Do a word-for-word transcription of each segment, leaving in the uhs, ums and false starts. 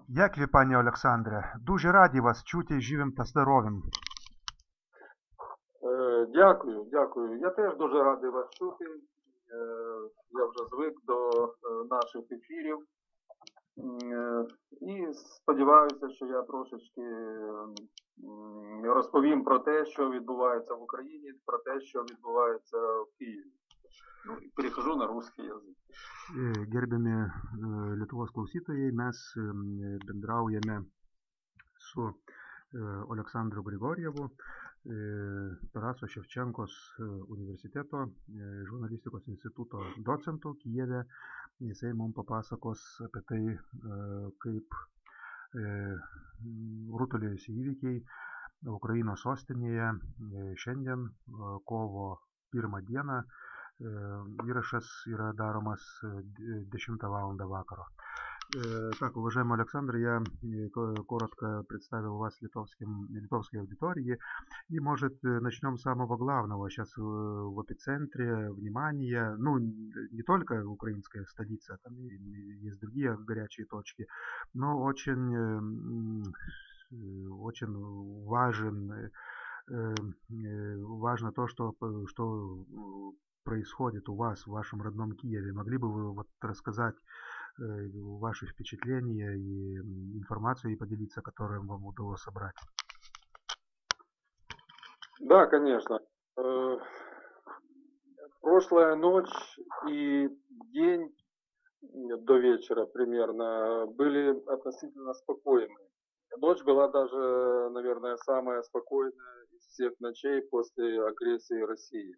Як ви, пане Олександре? Дуже раді вас чути живим та здоровим. Е, Дякую, дякую. Я теж дуже радий вас чути. Е, Я вже звик до е, наших ефірів. Е, І сподіваюся, що я трошечки м, розповім про те, що відбувається в Україні, про те, що відбувається в Києві. Ну, і перехожу на русский язик. Е, Gerbiami e, Lietuvos klausytojai, mes e, bendraujame su e, Oleksandru Grigorjevu, e, Taraso Ševčenkos e, universiteto e, žurnalistikos instituto docentu Kijeve. Jisai mums papasakos apie tai, e, kaip e, rutuliojosi įvykiai Ukrainos sostinėje e, šiandien, e, kovo pirmą dieną. Įrašas yra daromas десятую valandą vakaro. Так, уважаемый Александр, я коротко представил вас литовским, литовской аудитории. И, может, начнем с самого главного. Сейчас в эпицентре внимания, ну, не только украинская столица, там есть другие горячие точки, но очень, очень важен, важно то, что, что происходит у вас в вашем родном Киеве. Могли бы вы вот рассказать э, ваши впечатления и информацию и поделиться, которую вам удалось собрать? Да, конечно. Э, Прошлая ночь и день до вечера примерно были относительно спокойны. Ночь была даже, наверное, самая спокойная из всех ночей после агрессии России.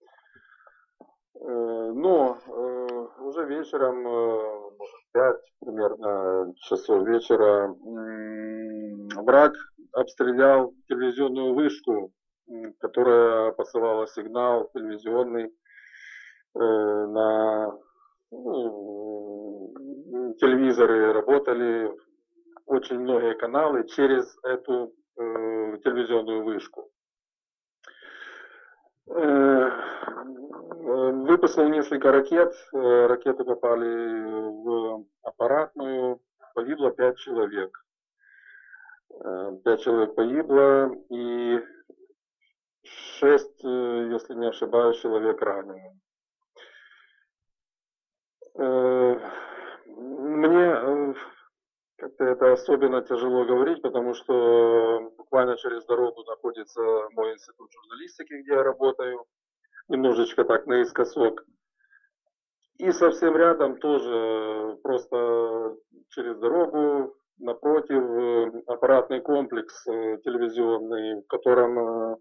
Но уже вечером, может, пять примерно часов вечера, враг обстрелял телевизионную вышку, которая посылала сигнал телевизионный на, ну, телевизоры работали, очень многие каналы через эту телевизионную вышку. Выпустил несколько ракет, ракеты попали в аппаратную, погибло пять человек. Пять человек погибло и шесть, если не ошибаюсь, человек ранены. Мне как-то это особенно тяжело говорить, потому что буквально через дорогу находится мой институт журналистики, где я работаю, немножечко так наискосок. И совсем рядом тоже, просто через дорогу, напротив, аппаратный комплекс телевизионный, в котором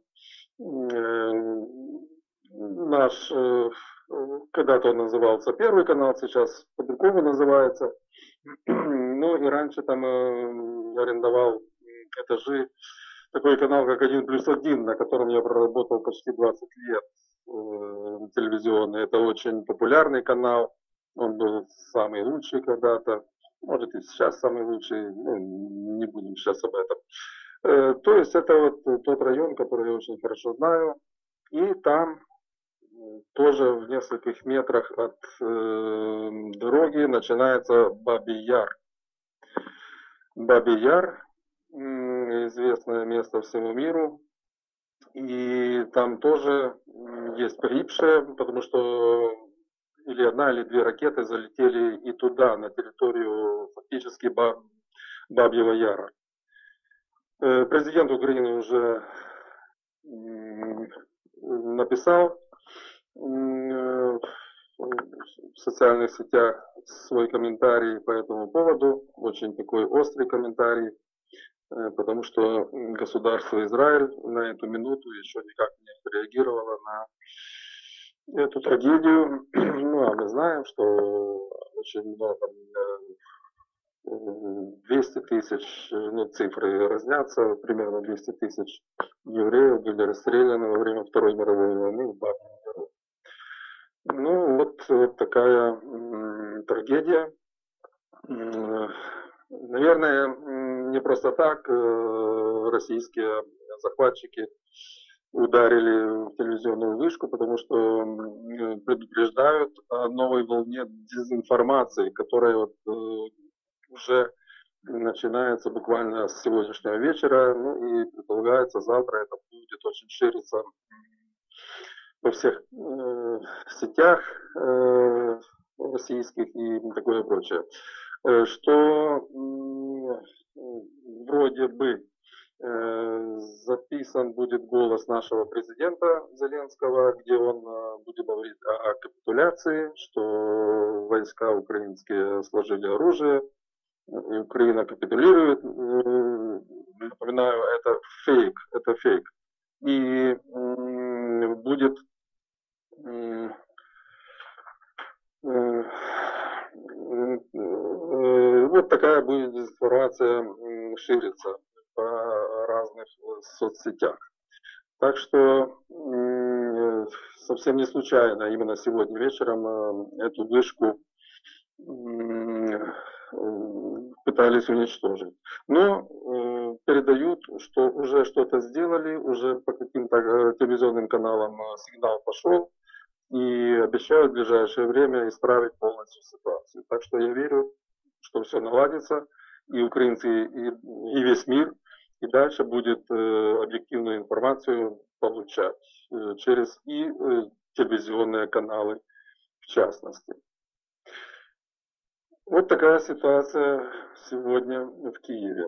наш, когда-то он назывался Первый канал, сейчас по-другому называется. Ну и раньше там арендовал этажи такой канал, как один плюс один, на котором я проработал почти двадцать лет, телевизионный. Это очень популярный канал, он был самый лучший когда-то, может и сейчас самый лучший, ну, не будем сейчас об этом. То есть это вот тот район, который я очень хорошо знаю, и там тоже в нескольких метрах от э, дороги начинается Бабий Яр. Бабий Яр, известное место всему миру, и там тоже есть погибшие, потому что или одна, или две ракеты залетели и туда, на территорию фактически Баб, Бабьего Яра. Президент Украины уже написал в социальных сетях свой комментарий по этому поводу, очень такой острый комментарий, потому что государство Израиль на эту минуту еще никак не реагировало на эту трагедию. Ну, а мы знаем, что очень много, двести тысяч, ну, цифры разнятся, примерно двести тысяч евреев были расстреляны во время Второй мировой войны в Бабьем Яру. Ну, вот, вот такая м, трагедия. Наверное, не просто так э, российские захватчики ударили в телевизионную вышку, потому что э, предупреждают о новой волне дезинформации, которая вот, э, уже начинается буквально с сегодняшнего вечера, ну и предполагается завтра это будет очень шириться во всех э, сетях э, российских и такое прочее. Э, что э, вроде бы э, записан будет голос нашего президента Зеленского, где он э, будет говорить о, о капитуляции, что войска украинские сложили оружие, и Украина капитулирует. Э, напоминаю, это фейк, это фейк. И э, будет э, э, вот такая будет дезинформация шириться по разных соцсетях. Так что совсем не случайно именно сегодня вечером эту вышку пытались уничтожить. Но передают, что уже что-то сделали, уже по каким-то телевизионным каналам сигнал пошел, и обещают в ближайшее время исправить полностью ситуацию. Так что я верю, что все наладится, и украинцы, и, и весь мир, и дальше будет э, объективную информацию получать э, через и э, телевизионные каналы в частности. Вот такая ситуация сегодня в Киеве.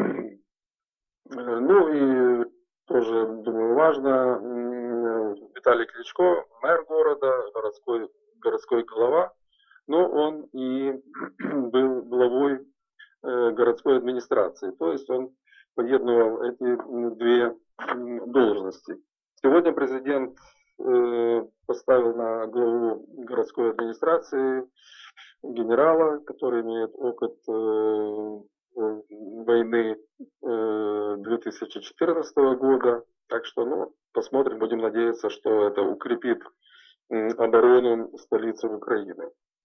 Ну и тоже, думаю, важно, Виталий Кличко, мэр города, городской, городской глава, но он и был главой городской администрации, то есть он поеднувал эти две должности. Сегодня президент поставил на главу городской администрации генерала, который имеет опыт войны две тысячи четырнадцатого года. Так что, ну, посмотрим, будем надеяться, что это укрепит оборону столицы Украины.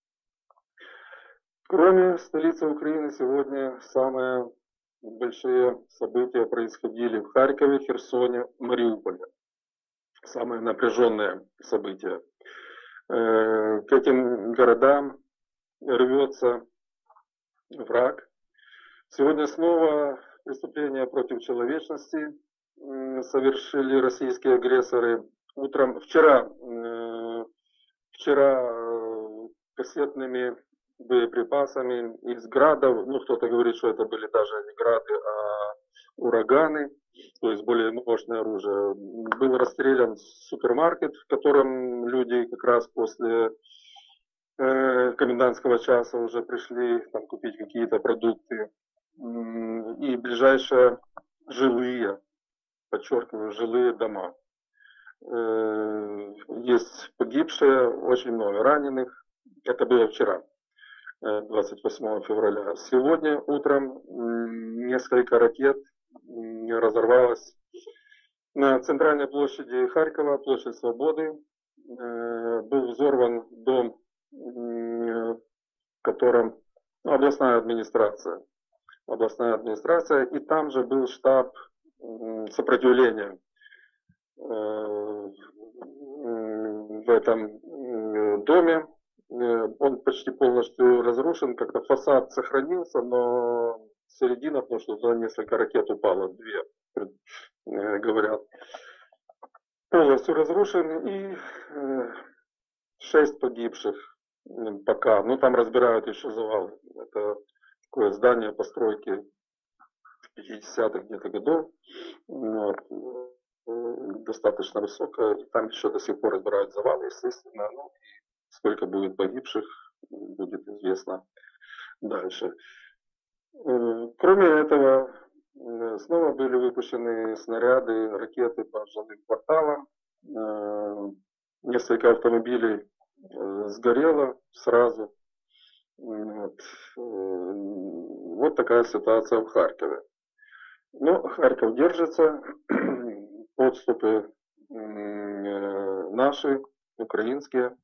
Кроме столицы Украины, сегодня самые большие события происходили в Харькове, Херсоне, Мариуполе. Самые напряженные события. К этим городам рвется враг. Сегодня снова преступления против человечности совершили российские агрессоры. Утром, вчера, вчера кассетными боеприпасами из градов, ну кто-то говорит, что это были даже не грады, а ураганы, то есть более мощное оружие. Был расстрелян супермаркет, в котором люди как раз после э, комендантского часа уже пришли там, купить какие-то продукты. И ближайшие жилые, подчеркиваю, жилые дома. Э, есть погибшие, очень много раненых. Это было вчера, двадцать восьмого февраля. Сегодня утром несколько ракет разорвалось на центральной площади Харькова, площадь Свободы. Был взорван дом, в котором областная администрация. Областная администрация, и там же был штаб сопротивления в этом доме. Он почти полностью разрушен, как-то фасад сохранился, но середина, потому что туда несколько ракет упало, две, говорят, полностью разрушен, и шесть погибших пока. Ну, там разбирают еще завалы. Это такое здание постройки пятидесятых где-то годов, вот, достаточно высокое, и там еще до сих пор разбирают завалы, естественно, ну, сколько будет погибших, будет известно дальше. Кроме этого, снова были выпущены снаряды, ракеты по жилым кварталам, несколько автомобилей сгорело сразу. Вот. Вот такая ситуация в Харькове. Но Харьков держится, подступы наши, украинские.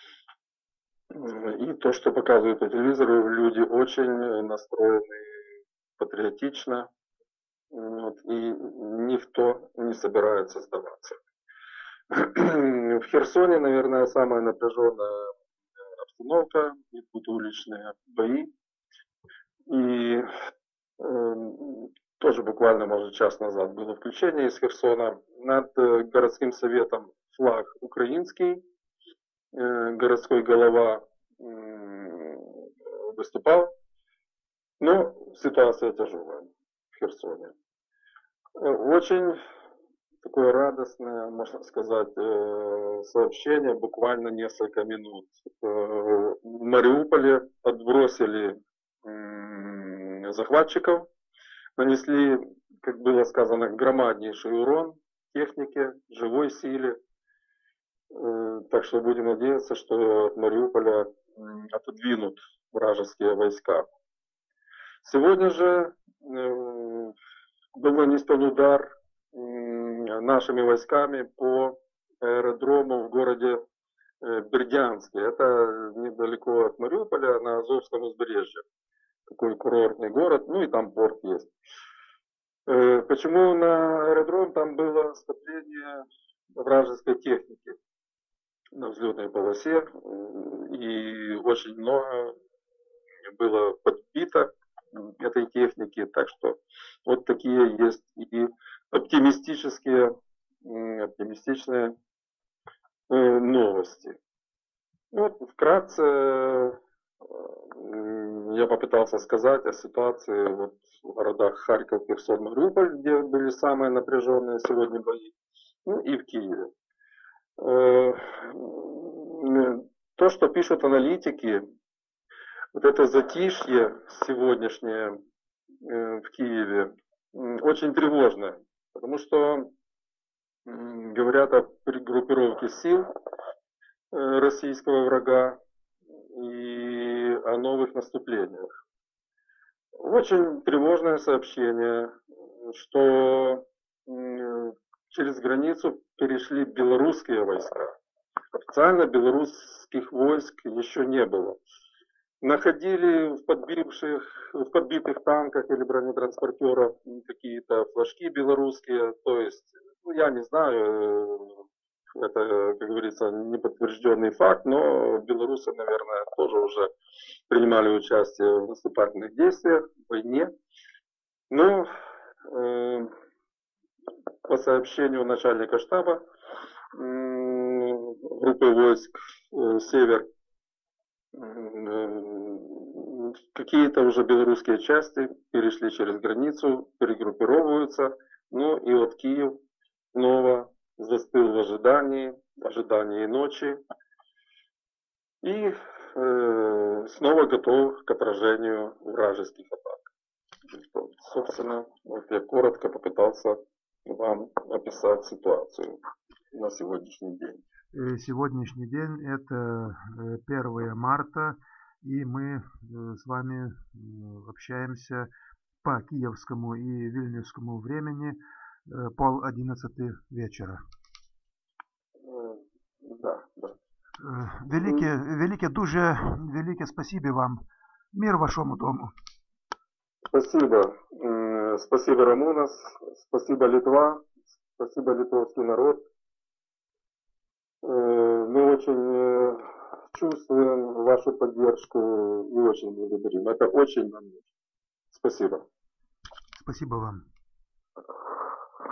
И то, что показывают по телевизору, люди очень настроены патриотично, вот, и никто не собирается сдаваться. В Херсоне, наверное, самая напряженная обстановка, идут уличные бои. И тоже буквально, может, час назад было включение из Херсона. Над городским советом флаг украинский, городской голова выступал, но ситуация тяжелая в Херсоне. Очень такое радостное, можно сказать, сообщение, буквально несколько минут. В Мариуполе отбросили захватчиков, нанесли, как было сказано, громаднейший урон технике, живой силе. Так что будем надеяться, что от Мариуполя отодвинут вражеские войска. Сегодня же был нанесен удар нашими войсками по аэродрому в городе Бердянске. Это недалеко от Мариуполя, на Азовском побережье. Такой курортный город, ну и там порт есть. Почему на аэродром? Там было скопление вражеской техники на взлетной полосе, и очень много было подбито этой техники, так что вот такие есть и оптимистические, оптимистичные новости. Вот вкратце я попытался сказать о ситуации вот в городах Харьков, Херсон, Мариуполь, где были самые напряженные сегодня бои, ну и в Киеве. То, что пишут аналитики, вот это затишье сегодняшнее в Киеве очень тревожно, потому что говорят о перегруппировке сил российского врага и о новых наступлениях. Очень тревожное сообщение, что через границу перешли белорусские войска. Официально белорусских войск еще не было. Находили в подбивших, в подбитых танках или бронетранспортерах какие-то флажки белорусские. То есть, ну, я не знаю, это, как говорится, неподтвержденный факт, но белорусы, наверное, тоже уже принимали участие в наступательных действиях, в войне. Но э, по сообщению начальника штаба группы войск «Север», какие-то уже белорусские части перешли через границу, перегруппировываются, ну и вот Киев снова застыл в ожидании, ожидании ночи и э, снова готов к отражению вражеских атак. Собственно, вот я коротко попытался вам описать ситуацию на сегодняшний день. Сегодняшний день это первое марта, и мы с вами общаемся по киевскому и вильнюсскому времени пол одиннадцати вечера. Да, да. Велике, велике, дуже велике спасибо вам. Мир вашему дому. Спасибо. Спасибо, Рамунас. Спасибо, Литва. Спасибо, литовский народ. Мы очень чувствуем вашу поддержку и очень благодарим. Это очень нам нужно. Спасибо. Спасибо вам.